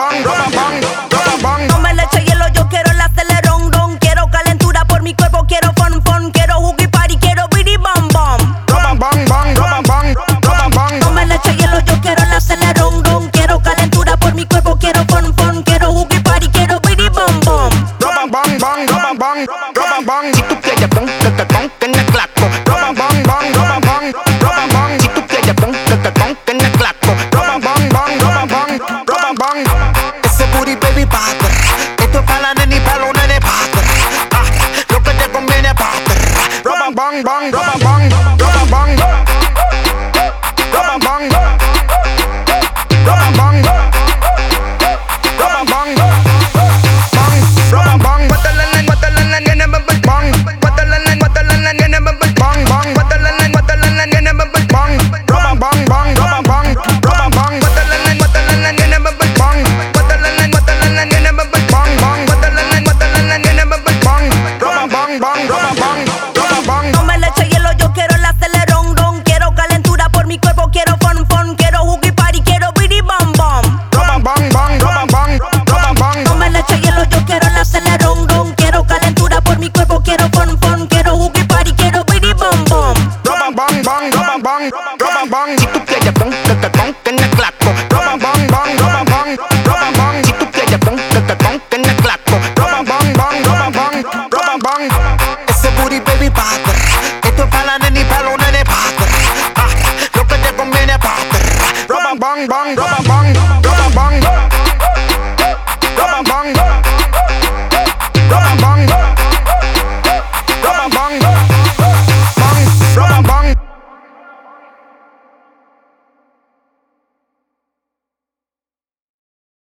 No me le eche hielo, yo quiero el acelerón, don. Quiero calentura por mi cuerpo, quiero fun, fun. Quiero jugo y party, quiero bidi bam bam. No me le eche hielo, yo quiero el acelerón, don. Quiero calentura por mi cuerpo, quiero fun, fun. Quiero jugo y party, quiero bidi bam bam. Si tú quieres que en el claco. Si tú quieres que en el claco. Ese booty baby pater. Esto es pa' la nena y pa' los nenes pater. Lo que te conviene pater. No me le eche hielo, yo quiero el acelerón, don. Quiero calentura por mi cuerpo, quiero fun, fun. Quiero jugo y party, quiero bidi bam bam. No me le eche hielo, yo quiero el acelerón, don. Quiero calentura por mi cuerpo, quiero fun, fun. Quiero jugo y party, quiero bidi bam bam. Si tú quieres que en el claco.